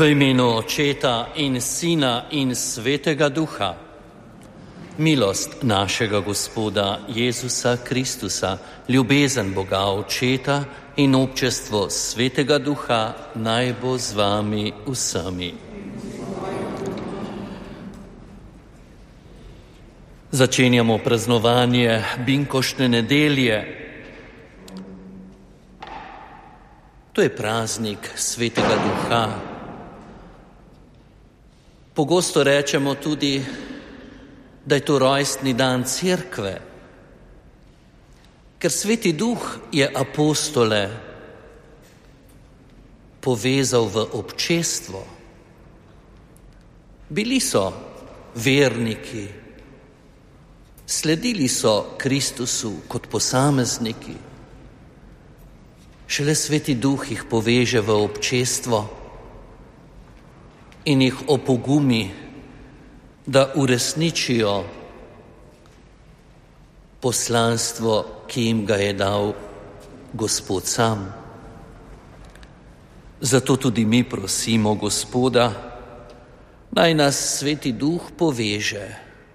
V imenu Očeta in Sina in Svetega Duha. Milost našega Gospoda Jezusa Kristusa, ljubezen Boga Očeta in občestvo Svetega Duha naj bo z vami vsemi. Začenjamo praznovanje Binkoštne nedelje. To je praznik Svetega Duha. Pogosto rečemo tudi, da je to rojstni dan Cerkve, ker Sveti Duh je apostole povezal v občestvo. Bili so verniki, sledili so Kristusu kot posamezniki. Šele Sveti Duh jih poveže v občestvo in jih opogumi, da uresničijo poslanstvo, ki jim ga je dal Gospod sam. Zato tudi mi prosimo Gospoda, naj nas Sveti Duh poveže,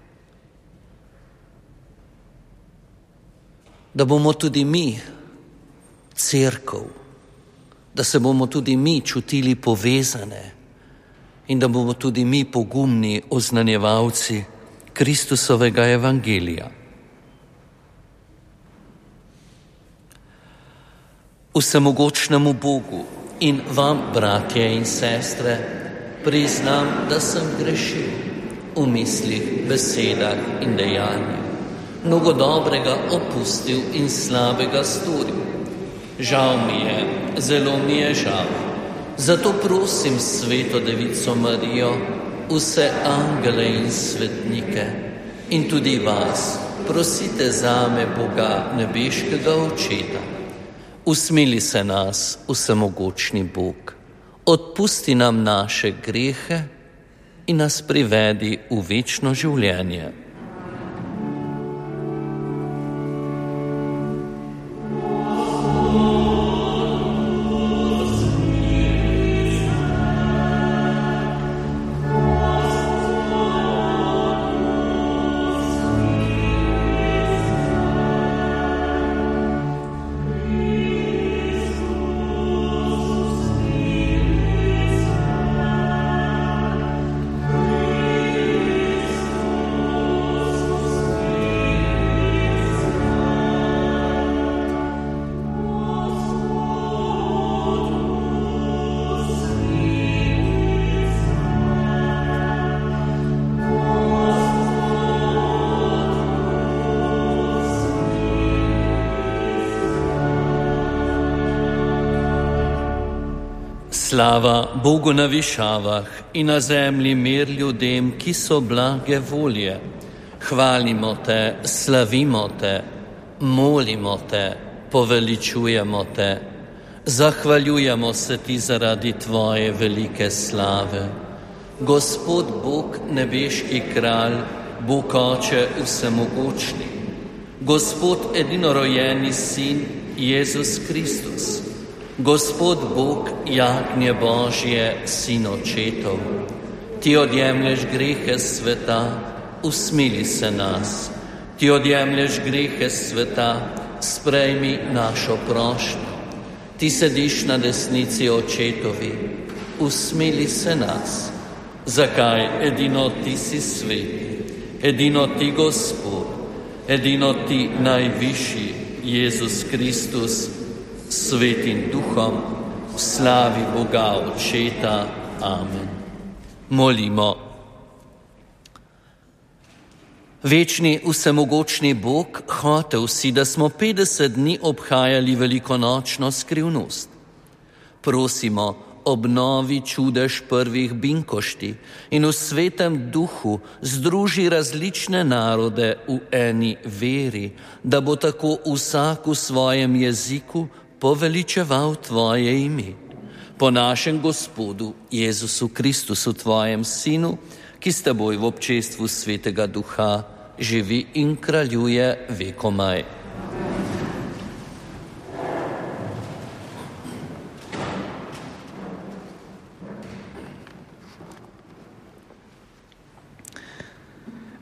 da bomo tudi mi Cerkev, da se bomo tudi mi čutili povezane in da bomo tudi mi pogumni oznanjevalci Kristusovega evangelija. Vsemogočnemu Bogu in vam, bratje in sestre, priznam, da sem grešil v mislih, besedah in dejanjih, mnogo dobrega opustil in slabega storil. Žal mi je, zelo mi je žal. Zato prosim Sveto Devico Marijo, vse angele in svetnike in tudi vas, prosite zame Boga nebeškega Očeta. Usmili se nas, vsemogočni Bog, odpusti nam naše grehe in nas privedi v večno življenje. Slava Bogu na višavah in na zemlji mir ljudem, ki so blage volje. Hvalimo te, slavimo te, molimo te, poveličujemo te. Zahvaljujemo se ti zaradi tvoje velike slave. Gospod Bog, nebeški kralj, Bog Oče vsemogočni, Gospod edinorojeni Sin, Jezus Kristus, Gospod Bog, jagnje Božje, Sin Očetov, ti odjemlješ grehe sveta, usmili se nas. Ti odjemlješ grehe sveta, sprejmi našo prošnjo. Ti sediš na desnici Očetovi, usmili se nas. Zakaj edino ti si sveti, edino ti Gospod, edino ti najvišji, Jezus Kristus, Svetim Duhom, v slavi Boga Očeta. Amen. Molimo. Večni vsemogočni Bog, hotel si, da smo 50 dni obhajali velikonočno skrivnost. Prosimo, obnovi čudež prvih binkošti in v Svetem Duhu združi različne narode v eni veri, da bo tako vsak v svojem jeziku poveličeval tvoje ime. Po našem Gospodu Jezusu Kristusu, tvojem Sinu, ki s teboj v občestvu Svetega Duha živi in kraljuje vekomaj.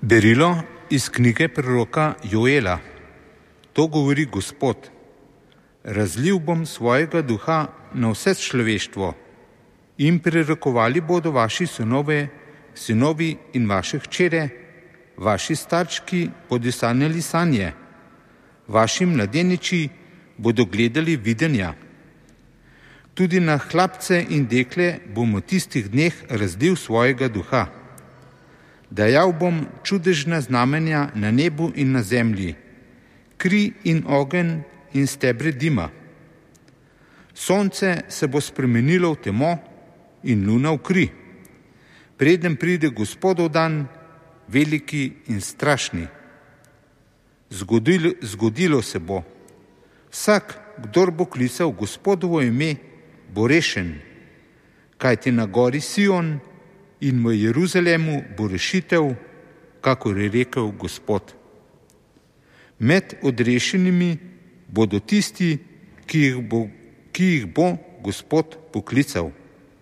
Berilo iz knjige proroka Joela. To govori Gospod. Razlil bom svojega duha na vse človeštvo in prerokovali bodo vaši sinovi in vaše hčere, vaši starčki bodo sanjali sanje, vaši mladeniči bodo gledali videnja. Tudi na hlapce in dekle bom v tistih dneh razlil svojega duha. Dajal bom čudežna znamenja na nebu in na zemlji, kri in ogenj in stebre dima. Sonce se bo spremenilo v temo in luna v kri, preden pride Gospodov dan, veliki in strašni. Zgodilo se bo. Vsak, kdor bo klical Gospodovo ime, bo rešen, kajti na gori Sion in v Jeruzalemu bo rešitev, kakor je rekel Gospod. Med odrešenimi bodo tisti, ki jih bo Gospod poklical.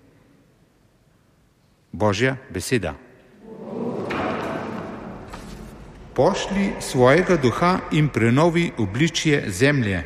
Božja beseda. Pošli svojega duha in prenovi obličje zemlje.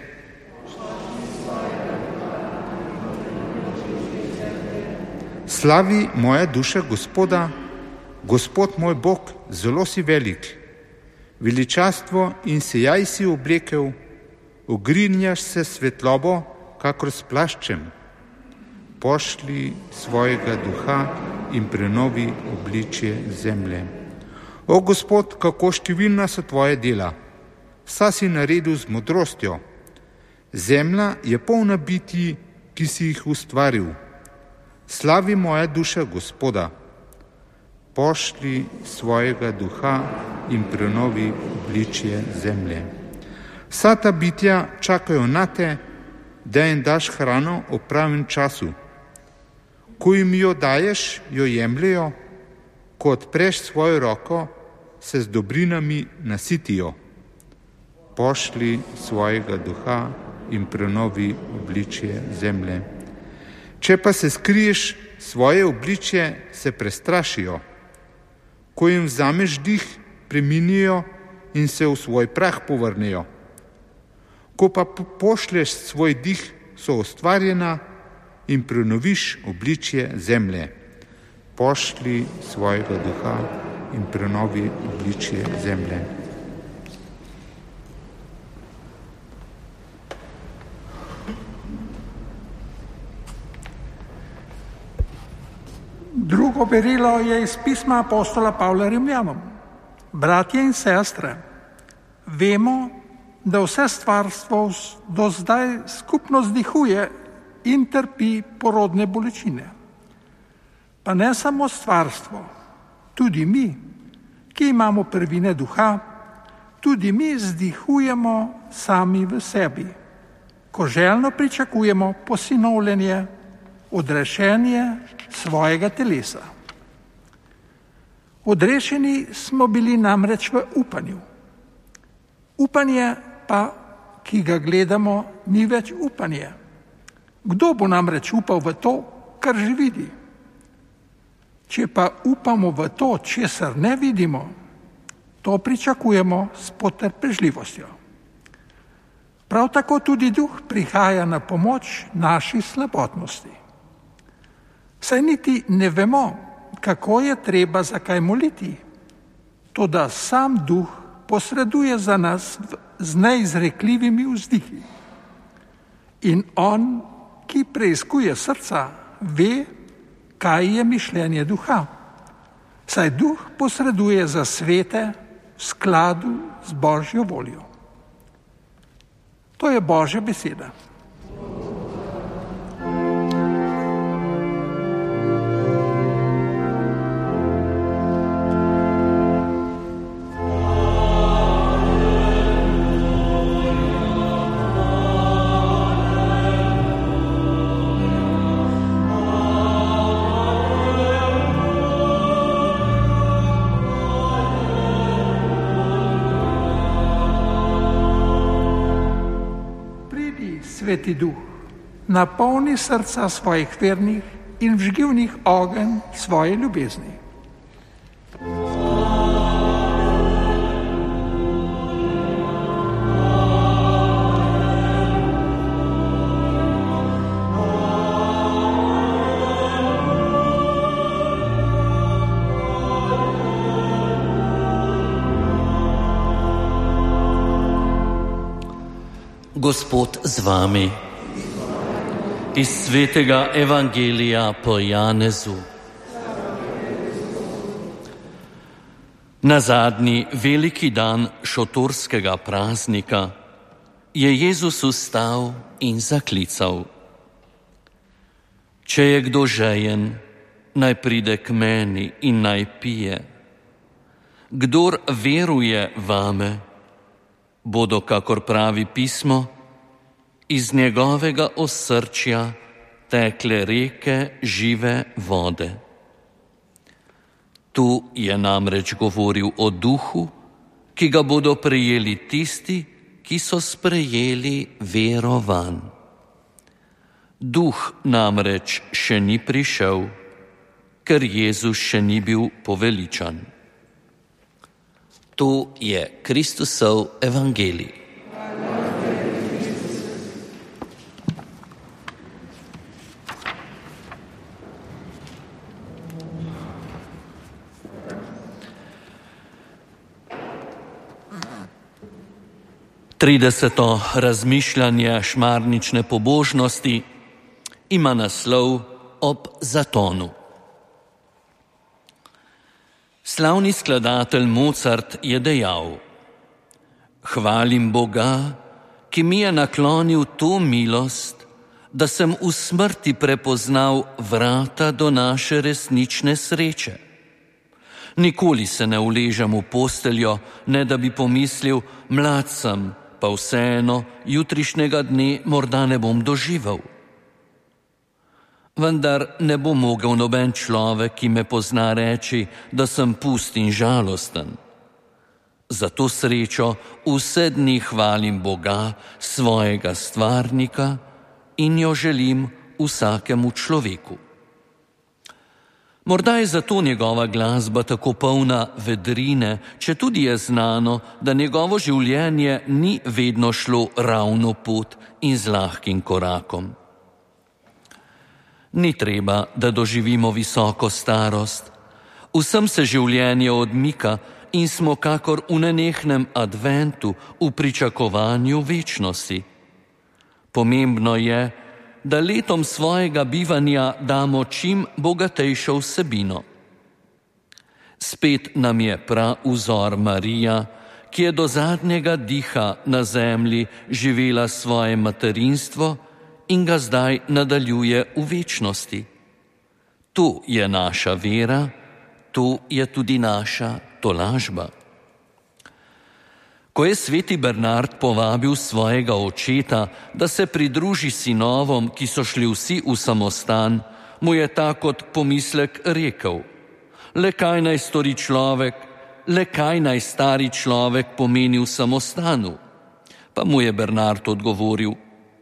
Slavi moja duša Gospoda, Gospod moj Bog, zelo si velik. Veličastvo in sijaj si oblekel, ogrinjaš se svetlobo, kakor s plaščem. Pošli svojega duha in prenovi obličje zemlje. O Gospod, kako številna so tvoje dela, vsa si naredil z modrostjo. Zemlja je polna bitij, ki si jih ustvaril. Slavi moja duša Gospoda. Pošli svojega duha in prenovi obličje zemlje. Vsa ta bitja čakajo na te, da jim daš hrano ob pravem času. Ko jim jo daješ, jo jemljajo, ko odpreš svojo roko, se z dobrinami nasitijo. Pošli svojega duha in prenovi obličje zemlje. Če pa se skriješ, svoje obličje se prestrašijo. Ko jim vzameš dih, preminijo in se v svoj prah povrnejo. Ko pa pošlješ svoj dih, so ustvarjena in prenoviš obličje zemlje. Pošli svojega duha in prenovi obličje zemlje. Drugo berilo je iz pisma apostola Pavla Rimljanom. Bratje in sestre, vemo, da vse stvarstvo do zdaj skupno zdihuje in trpi porodne bolečine. Pa ne samo stvarstvo, tudi mi, ki imamo prvine duha, tudi mi zdihujemo sami v sebi, ko željno pričakujemo posinovljenje, odrešenje svojega telesa. Odrešeni smo bili namreč v upanju. Upanje pa, ki ga gledamo, ni več upanje. Kdo bo namreč upal v to, kar že vidi? Če pa upamo v to, česar ne vidimo, to pričakujemo s potrpežljivostjo. Prav tako tudi Duh prihaja na pomoč naši slabotnosti. Saj niti ne vemo, kako je treba za kaj moliti, toda sam Duh posreduje za nas z neizrekljivimi vzdihi. In On, ki preiskuje srca, ve, kaj je mišljenje Duha. Saj Duh posreduje za svete v skladu z Božjo voljo. To je Božja beseda. Sveti Duh, napolni srca svojih vernih in vžgi v njih ogenj svoje ljubezni. Gospod z vami. Iz svetega Evangelija po Janezu. Na zadnji veliki dan šotorskega praznika je Jezus vstal in zaklical: Če je kdo žejen, naj pride k meni in naj pije. Kdor veruje vame, bodo, kakor pravi pismo, iz njegovega osrčja tekle reke žive vode. Tu je namreč govoril o duhu, ki ga bodo prejeli tisti, ki so sprejeli vero vanj. Duh namreč še ni prišel, ker Jezus še ni bil poveličan. To je Kristusov evangelij. Trideseto razmišljanje šmarnične pobožnosti ima naslov Ob zatonu. Slavni skladatelj Mozart je dejal: Hvalim Boga, ki mi je naklonil to milost, da sem v smrti prepoznal vrata do naše resnične sreče. Nikoli se ne uležem v posteljo, ne da bi pomislil, mlad sem, pa vseeno jutrišnjega dne morda ne bom doživel. Vendar ne bo mogel noben človek, ki me pozna, reči, da sem pust in žalosten. Za to srečo vse dni hvalim Boga, svojega stvarnika, in jo želim vsakemu človeku. Morda je zato njegova glasba tako polna vedrine, četudi je znano, da njegovo življenje ni vedno šlo ravno pot in z lahkim korakom. Ni treba, da doživimo visoko starost. Vsem se življenje odmika in smo kakor v nenehnem adventu v pričakovanju večnosti. Pomembno je, da letom svojega bivanja damo čim bogatejšo vsebino. Spet nam je pravzor Marija, ki je do zadnjega diha na zemlji živela svoje materinstvo in ga zdaj nadaljuje v večnosti. To je naša vera, to je tudi naša tolažba. Ko je sveti Bernard povabil svojega očeta, da se pridruži sinovom, ki so šli vsi v samostan, mu je ta kot pomislek rekel: Le kaj naj stori človek, le kaj naj stari človek pomeni v samostanu? Pa mu je Bernard odgovoril: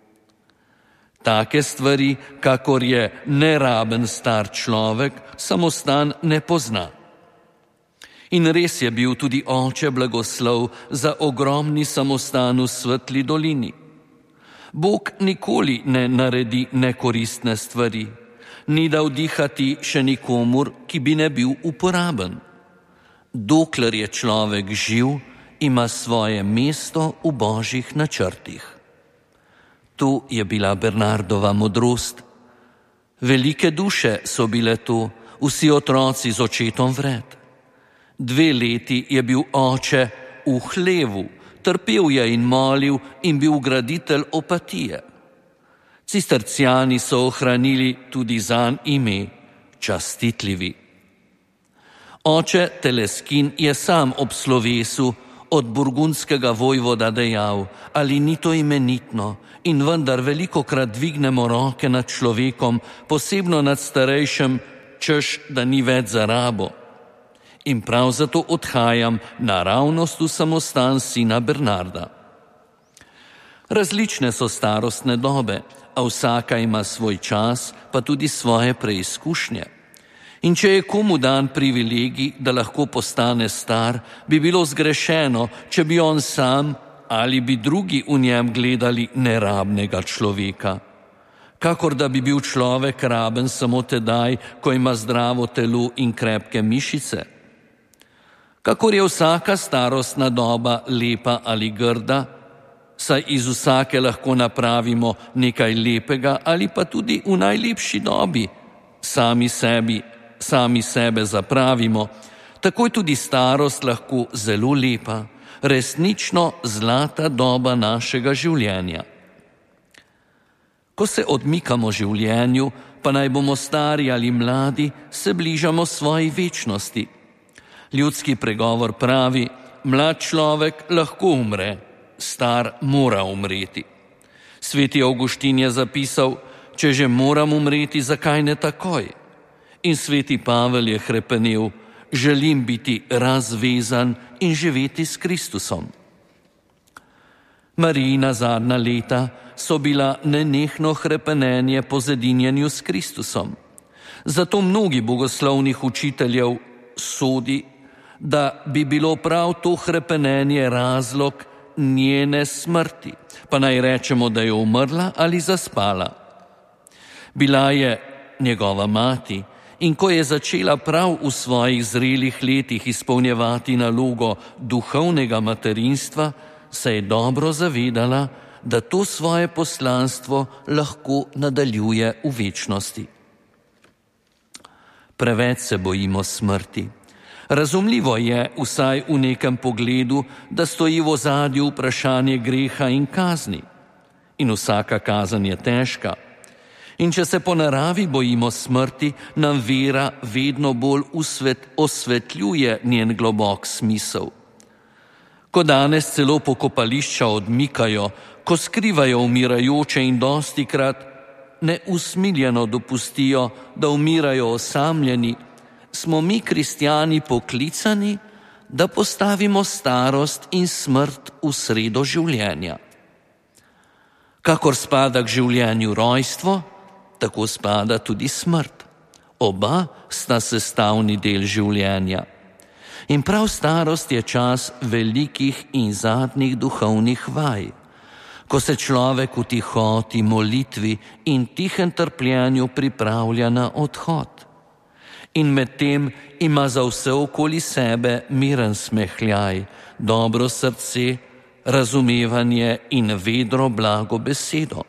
Take stvari, kakor je neraben star človek, samostan ne pozna. In res je bil tudi oče blagoslov za ogromni samostan v Svetli dolini. Bog nikoli ne naredi nekoristne stvari, ni dal dihati še nikomur, ki bi ne bil uporaben. Dokler je človek živ, ima svoje mesto v božjih načrtih. To je bila Bernardova modrost. Velike duše so bile to, vsi otroci z očetom vred. 2 leti je bil oče v hlevu, trpel je in molil in bil graditelj Opatije. Cisterciani so ohranili tudi zanj ime Častitljivi. Oče Teleskin je sam ob slovesu od burgundskega vojvoda dejal: Ali ni to imenitno, in vendar velikokrat dvignemo roke nad človekom, posebno nad starejšim, češ, da ni več za rabo. In prav zato odhajam naravnost v samostan sina Bernarda. Različne so starostne dobe, a vsaka ima svoj čas, pa tudi svoje preizkušnje. In če je komu dan privilegij, da lahko postane star, bi bilo zgrešeno, če bi on sam ali bi drugi v njem gledali nerabnega človeka. Kakor da bi bil človek raben samo tedaj, ko ima zdravo telo in krepke mišice. Kakor je vsaka starostna doba lepa ali grda, saj iz vsake lahko napravimo nekaj lepega ali pa tudi v najlepši dobi sami sebe zapravimo, tako je tudi starost lahko zelo lepa, resnično zlata doba našega življenja. Ko se odmikamo življenju, pa naj bomo stari ali mladi, se bližamo svoji večnosti. Ljudski pregovor pravi: mlad človek lahko umre, star mora umreti. Sveti Avguštin je zapisal: če že moram umreti, zakaj ne takoj? In sveti Pavel je hrepenel: želim biti razvezan in živeti s Kristusom. Marijina zadnja leta so bila nenehno hrepenenje po zedinjenju s Kristusom. Zato mnogi bogoslovnih učiteljev sodi, da bi bilo prav to hrepenenje razlog njene smrti, pa naj rečemo, da je umrla ali zaspala. Bila je njegova mati in ko je začela prav v svojih zrelih letih izpolnjevati nalogo duhovnega materinstva, se je dobro zavedala, da to svoje poslanstvo lahko nadaljuje v večnosti. Preveč se bojimo smrti. Razumljivo je, vsaj v nekem pogledu, da stoji v ozadju vprašanje greha in kazni. In vsaka kazen je težka. In če se po naravi bojimo smrti, nam vera vedno bolj osvetljuje njen globok smisel. Ko danes celo pokopališča odmikajo, ko skrivajo umirajoče in dostikrat neusmiljeno dopustijo, da umirajo osamljeni, smo mi kristjani poklicani, da postavimo starost in smrt v sredo življenja. Kakor spada k življenju rojstvo, tako spada tudi smrt. Oba sta sestavni del življenja. In prav starost je čas velikih in zadnjih duhovnih vaj, ko se človek v tihoti, molitvi in tihem trpljenju pripravlja na odhod. In medtem ima za vse okoli sebe miren smehljaj, dobro srce, razumevanje in vedro blago besedo.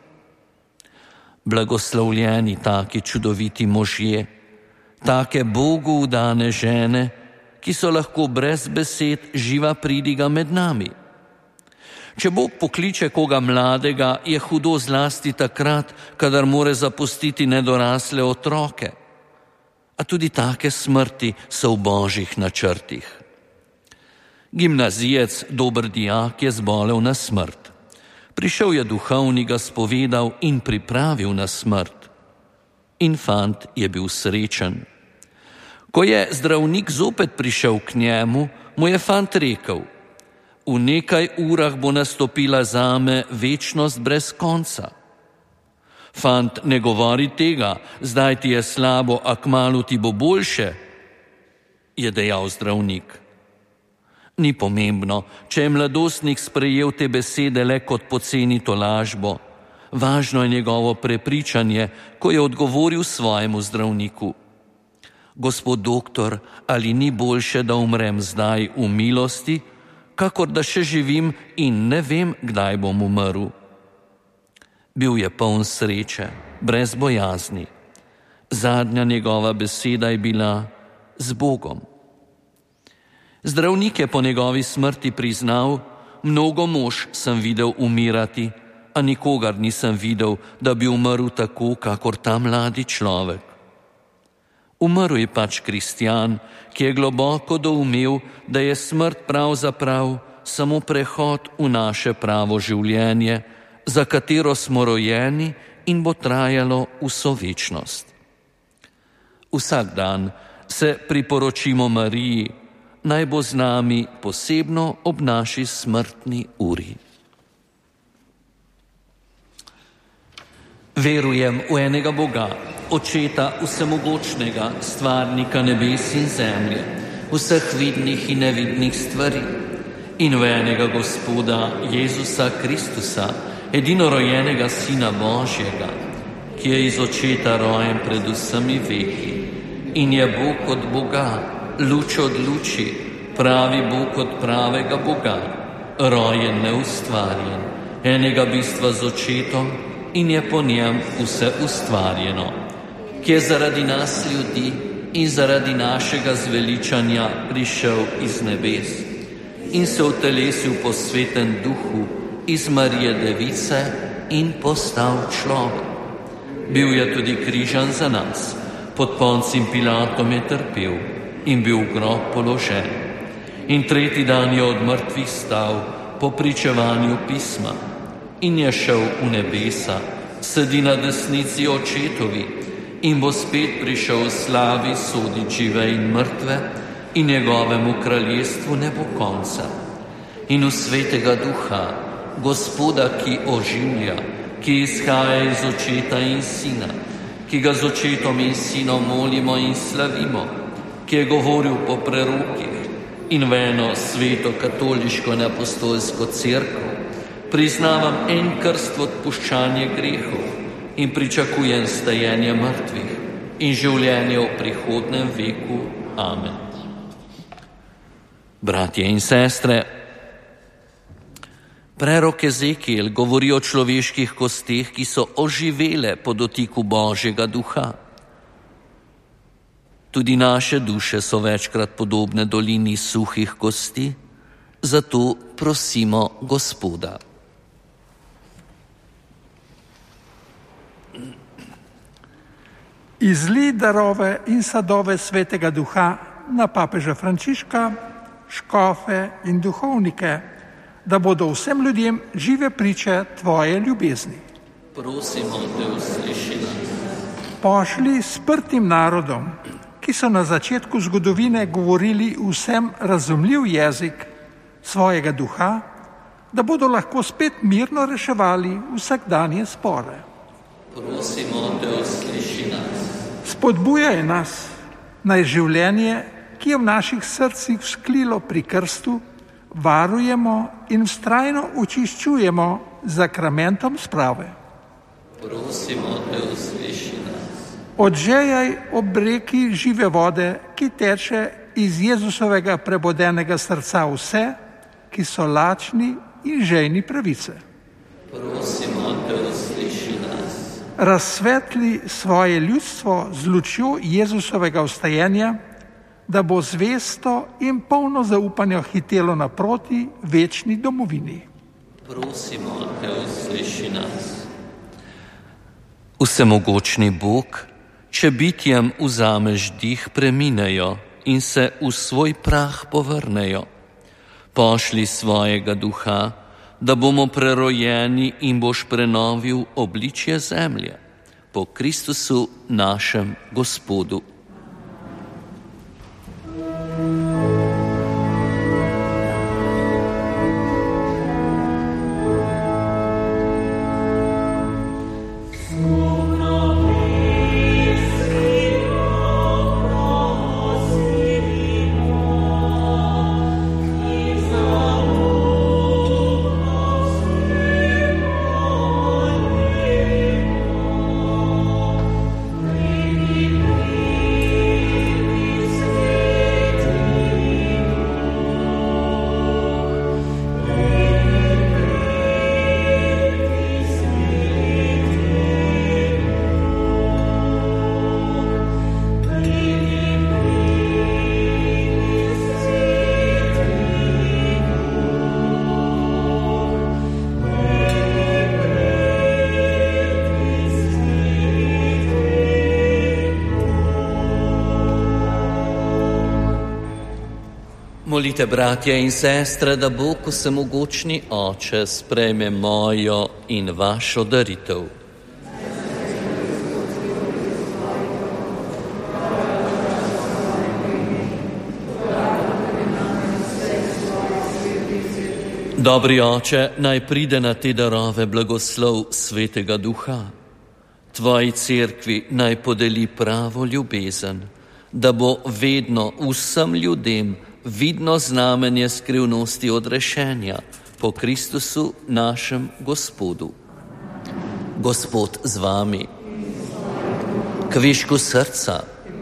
Blagoslovljeni taki čudoviti možje, take Bogu vdane žene, ki so lahko brez besed živa pridiga med nami. Če Bog pokliče koga mladega, je hudo zlasti takrat, kadar more zapustiti nedorasle otroke. A tudi take smrti so v božjih načrtih. Gimnazijec, dober dijak, je zbolel na smrt. Prišel je duhovnik, ga spovedal in pripravil na smrt. In fant je bil srečen. Ko je zdravnik zopet prišel k njemu, mu je fant rekel: v nekaj urah bo nastopila zame večnost brez konca. Fant, ne govori tega, zdaj ti je slabo, a kmalu ti bo boljše, je dejal zdravnik. Ni pomembno, če je mladostnik sprejel te besede le kot poceni tolažbo. Važno je njegovo prepričanje, ko je odgovoril svojemu zdravniku: gospod doktor, ali ni boljše, da umrem zdaj v milosti, kakor da še živim in ne vem, kdaj bom umrl? Bil je poln sreče, brez bojazni. Zadnja njegova beseda je bila: z Bogom. Zdravnik je po njegovi smrti priznal: mnogo mož sem videl umirati, a nikogar nisem videl, da bi umrl tako, kakor ta mladi človek. Umrl je pač kristjan, ki je globoko doumel, da je smrt pravzaprav samo prehod v naše pravo življenje, za katero smo rojeni in bo trajalo vso večnost. Vsak dan se priporočimo Mariji, naj bo z nami posebno ob naši smrtni uri. Verujem v enega Boga, Očeta vsemogočnega, stvarnika nebes in zemlje, vseh vidnih in nevidnih stvari, in v enega Gospoda Jezusa Kristusa, edinorojenega Sina Božjega, ki je iz Očeta rojen pred vsemi veki in je Bog od Boga, luč od luči, pravi Bog od pravega Boga, rojen neustvarjen, enega bistva z očetom in je po njem vse ustvarjeno, ki je zaradi nas ljudi in zaradi našega zveličanja prišel iz nebes in se utelesil po svetem duhu iz Marije Device in postal človek. Bil je tudi križan za nas, pod Poncim Pilatom je trpel in bil v grob položen. In tretji dan je od mrtvih stal po pričevanju pisma in je šel v nebesa, sedi na desnici očetovi in bo spet prišel v slavi sodit žive in mrtve in njegovemu kraljestvu ne bo konca. In v svetega duha, Gospoda, ki oživlja, ki izhaja iz očeta in sina, ki ga z očetom in sinom molimo in slavimo, ki je govoril po prerokih in v eno sveto katoliško in apostolsko cerkev, priznavam en krst v odpuščanje grehov in pričakujem stajenje mrtvih in življenje v prihodnem veku. Amen. Bratje in sestre, prerok Ezekiel govori o človeških kosteh, ki so oživele po dotiku Božjega duha. Tudi naše duše so večkrat podobne dolini suhih kosti, zato prosimo Gospoda. Izlij darove in sadove svetega duha na papeža Frančiška, škofe in duhovnike, da bodo vsem ljudem žive priče tvoje ljubezni. Prosimo te, usliši nas. Pošli sprtim narodom, ki so na začetku zgodovine govorili vsem razumljiv jezik svojega duha, da bodo lahko spet mirno reševali vsakdanje spore. Prosimo te, usliši nas. Spodbujaj nas, naj življenje, ki je v naših srcih vzklilo pri krstu, varujemo in vztrajno očiščujemo z zakramentom sprave. Prosimo te, usliši nas. Odžejaj ob reki žive vode, ki teče iz Jezusovega prebodenega srca vse, ki so lačni in žejni pravice. Prosimo te, usliši nas. Razsvetli svoje ljudstvo z lučjo Jezusovega vstajenja, da bo zvesto in polno zaupanja hitelo naproti večni domovini. Prosimo te, usliši nas. Vsemogočni Bog, če bitjem vzameš dih, preminejo in se v svoj prah povrnejo. Pošli svojega duha, da bomo prerojeni in boš prenovil obličje zemlje. Po Kristusu našem Gospodu. Molite, bratje in sestre, da Bog vsemogočni Oče sprejme mojo in vašo daritev. Dobri Oče, naj pride na te darove blagoslov Svetega Duha. Tvoji cerkvi naj podeli pravo ljubezen, da bo vedno vsem ljudem vidno znamenje skrivnosti odrešenja po Kristusu našem Gospodu. Gospod z vami. Kvišku srca.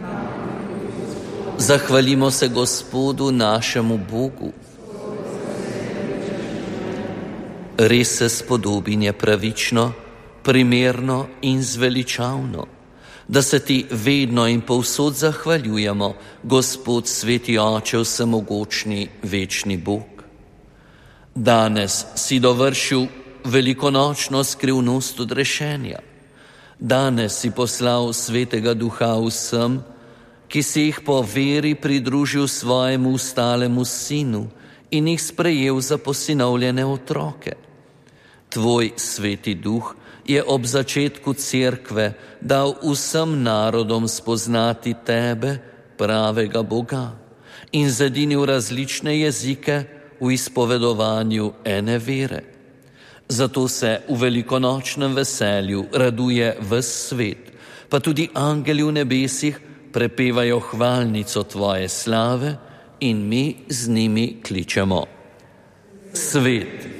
Zahvalimo se Gospodu našemu Bogu. res se spodobin je pravično, primerno in zveličavno, da se ti vedno in povsod zahvaljujemo, Gospod, Sveti Oče, vsemogočni, večni Bog. Danes si dovršil velikonočno skrivnost odrešenja. Danes si poslal Svetega Duha vsem, ki si jih po veri pridružil svojemu ustalemu sinu in jih sprejel za posinovljene otroke. Tvoj Sveti Duh je ob začetku cerkve dal vsem narodom spoznati tebe, pravega Boga, in zedinil različne jezike v izpovedovanju ene vere. Zato se v velikonočnem veselju raduje ves svet, pa tudi angeli v nebesih prepevajo hvalnico tvoje slave in mi z njimi kličemo: Svet.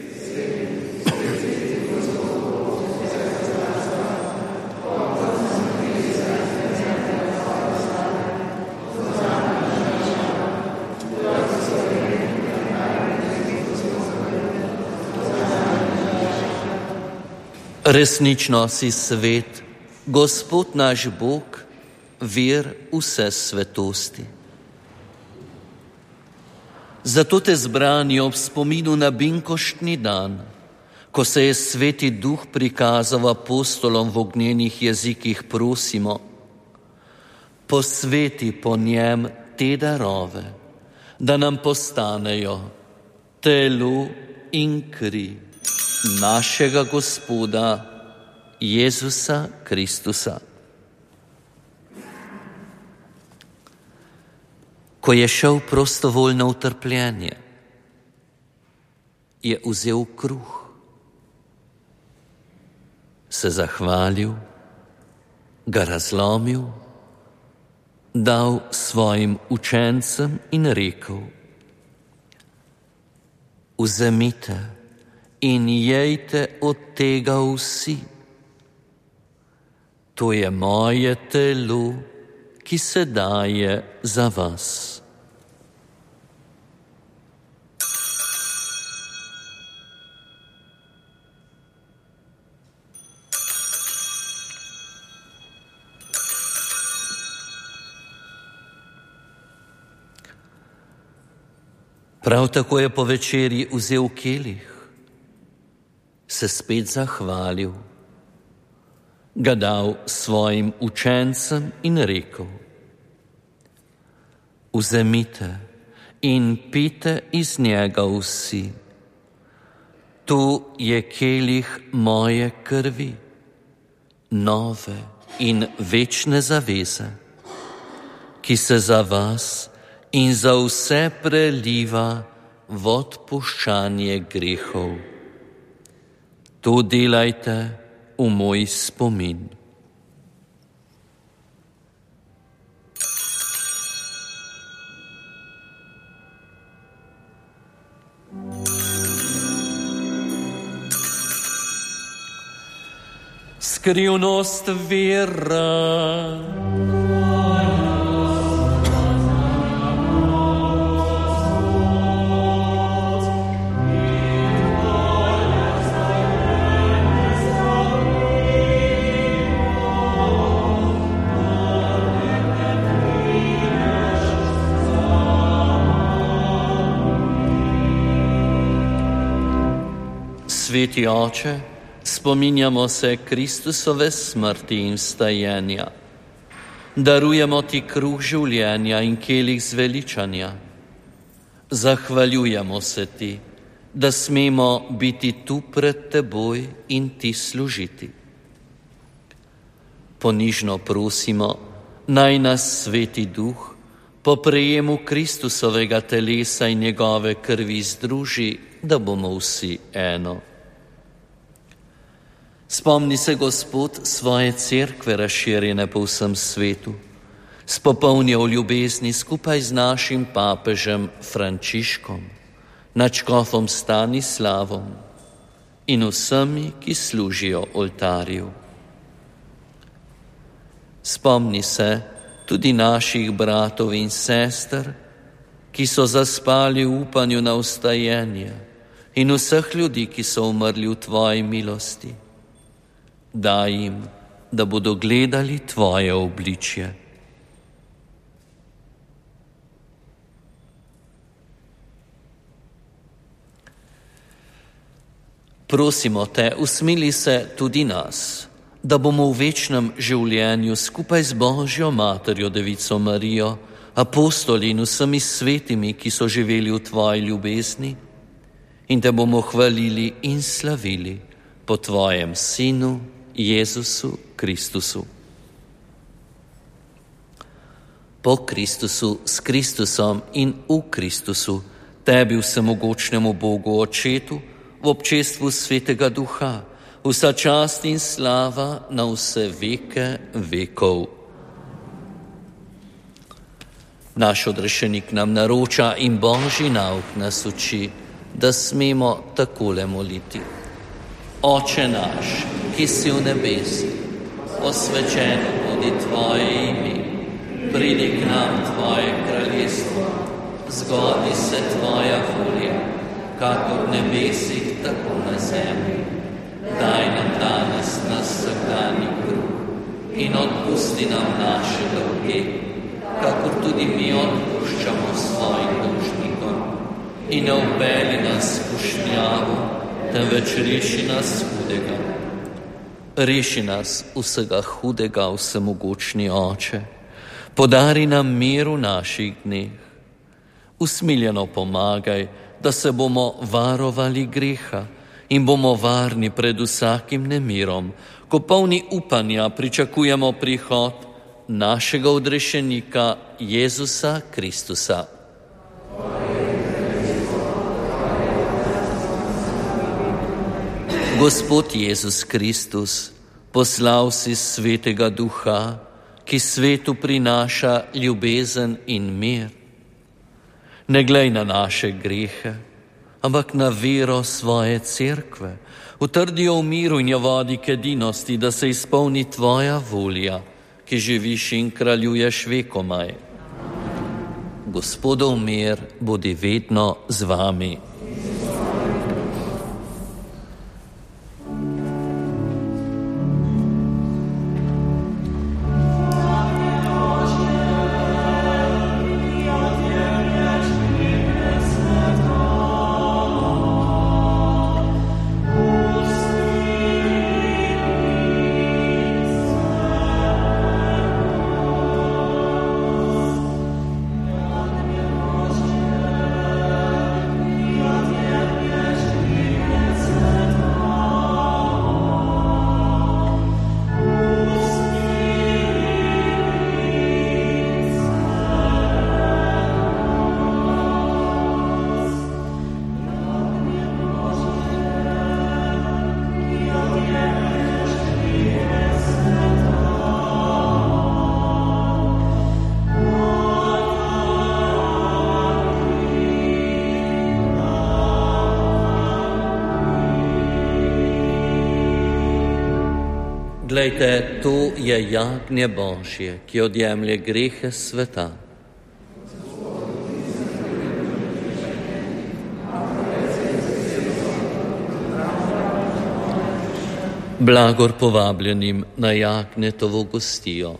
Resnično si svet, Gospod naš Bog, vir vse svetosti. Zato te zbrani ob spominu na binkoštni dan, ko se je Sveti Duh prikazal apostolom v ognjenih jezikih, prosimo: posveti po njem te darove, da nam postanejo telo in kri našega Gospoda Jezusa Kristusa. Ko je šel prostovoljno v trpljenje, je vzel kruh, se zahvalil, ga razlomil, dal svojim učencem in rekel: vzemite in jejte od tega vsi. To je moje telo, ki se daje za vas. Prav tako je po večerji vzel kelih, se spet zahvalil, ga dal svojim učencem in rekel: vzemite in pite iz njega vsi. To je kelih moje krvi, nove in večne zaveze, ki se za vas in za vse preliva v odpuščanje grehov. To delajte v moj spomin. Skrivnost vera. Sveti Oče, spominjamo se Kristusove smrti in vstajenja. Darujemo ti kruh življenja in kelih zveličanja. Zahvaljujemo se ti, da smemo biti tu pred teboj in ti služiti. Ponižno prosimo, naj nas Sveti Duh po prejemu Kristusovega telesa in njegove krvi združi, da bomo vsi eno. Spomni se, Gospod, svoje cerkve razširjene po vsem svetu, s popolnjo ljubezni skupaj z našim papežem Frančiškom, nadškofom Stanislavom in vsemi, ki služijo oltarju. Spomni se tudi naših bratov in sester, ki so zaspali v upanju na vstajenje, in vseh ljudi, ki so umrli v tvoji milosti. Daj jim, da bodo gledali tvoje obličje. Prosimo te, usmili se tudi nas, da bomo v večnem življenju skupaj z Božjo Materjo Devico Marijo, apostoli in vsemi svetimi, ki so živeli v tvoji ljubezni, in te bomo hvalili in slavili po tvojem Sinu, Jezusu Kristusu. Po Kristusu, s Kristusom in v Kristusu, tebi vsemogočnemu Bogu Očetu, v občestvu Svetega Duha, vsa čast in slava na vse veke vekov. Naš odrešenik nam naroča in Božji nauk nas uči, da smemo takole moliti. Oče naš, ki si v nebesih, osvečeno bodi tvoje ime, pridi k nam tvoje kraljestvo, zgodi se tvoja volja, kakor v nebesih, tako na zemlji. Daj nam danes nas vsakdanji kruh in odpusti nam naše dolge, kakor tudi mi odpuščamo svojim dolžnikom. In ne vpelji nas v skušnjavo, temveč reši nas hudega. Reši nas vsega hudega, vsemogočni Oče. Podari nam mir v naših dneh. Usmiljeno pomagaj, da se bomo varovali greha in bomo varni pred vsakim nemirom, ko polni upanja pričakujemo prihod našega odrešenika Jezusa Kristusa. Gospod Jezus Kristus, poslal si Svetega Duha, ki svetu prinaša ljubezen in mir. Ne glej na naše grehe, ampak na vero svoje cerkve. Utrdi jo v miru in jo vodi k edinosti, da se izpolni tvoja volja, ki živiš in kraljuješ vekomaj. Gospodov mir bodi vedno z vami. Glejte, to je jagnje Božje, ki odjemlje grehe sveta. Blagor povabljenim na jagnjetovo gostijo.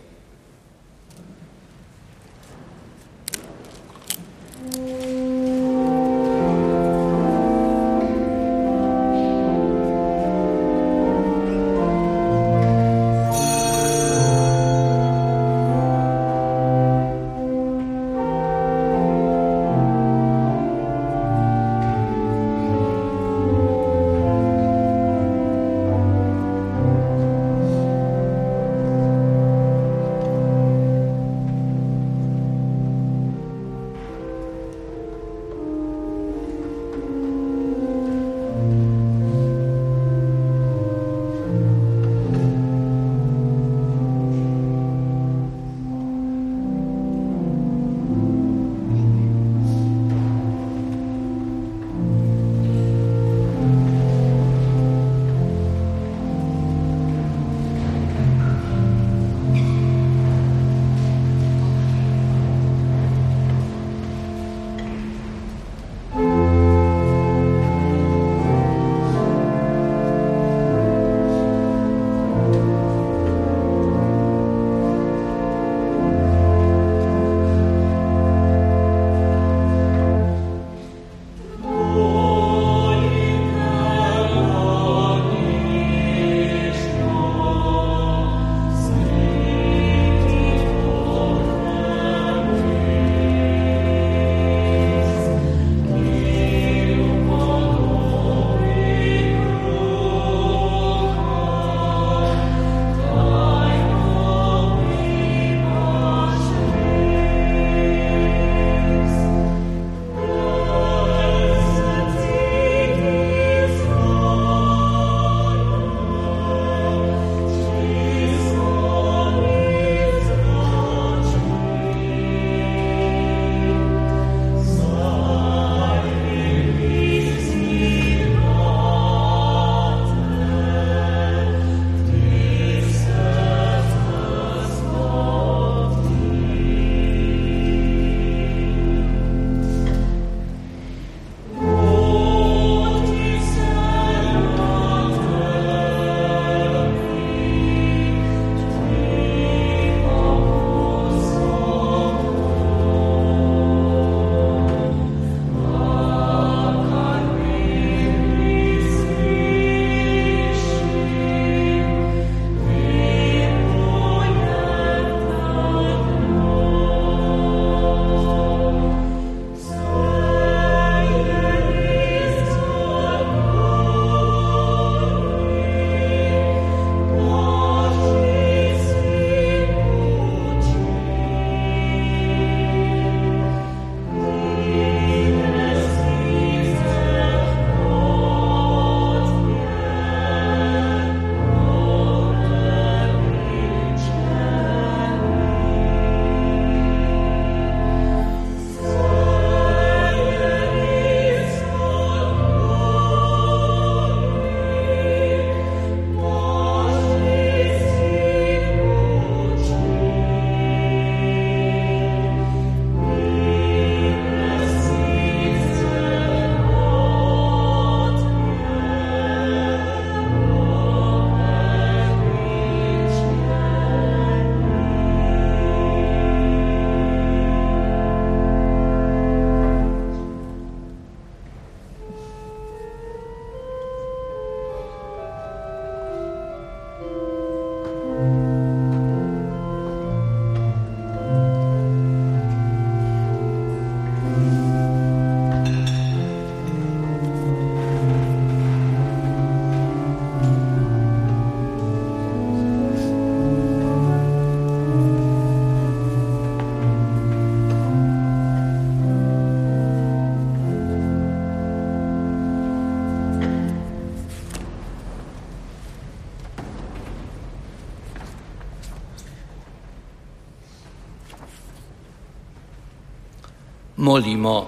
Molimo.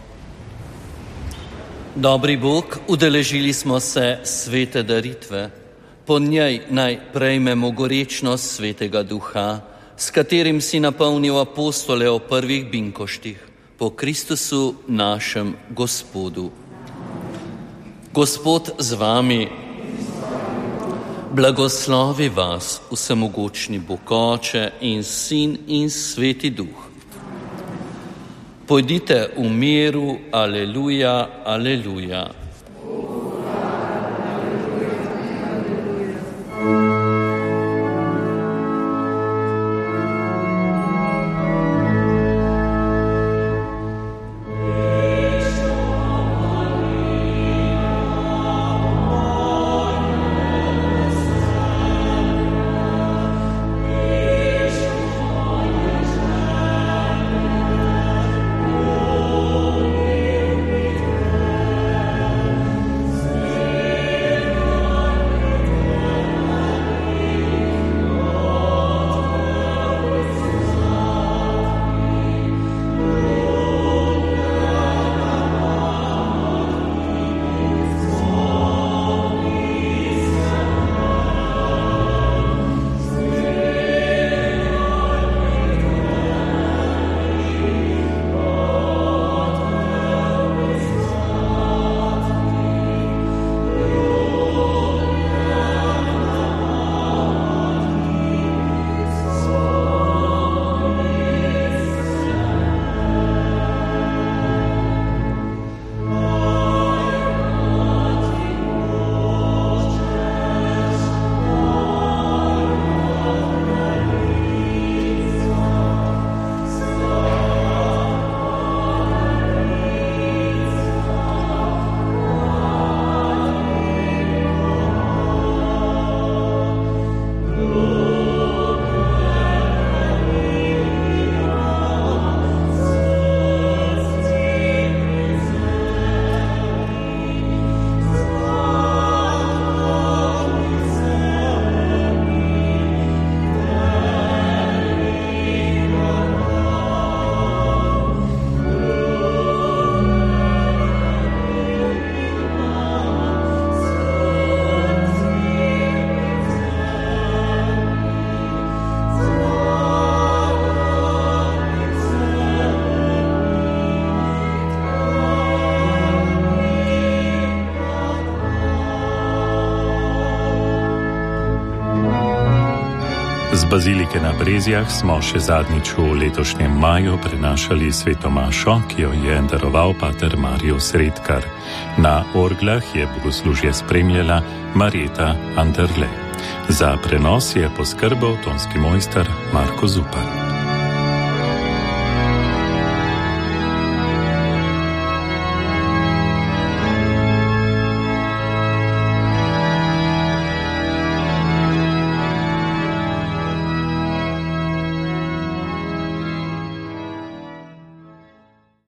Dobri Bog, udeležili smo se svete daritve. Po njej naj prejmemo gorečnost Svetega Duha, s katerim si napolnil apostole o prvih binkoštih, po Kristusu našem Gospodu. Gospod z vami, blagoslovi vas vsemogočni Bog Oče in Sin in Sveti Duh. Pojdite v miru, aleluja, aleluja. Z bazilike na Brezjah smo še zadnjič v letošnjem maju prenašali sveto mašo, ki jo je daroval pater Mario Sredkar. Na orglah je bogoslužje spremljala Marjeta Anderle. Za prenos je poskrbel tonski mojster Marko Zupan.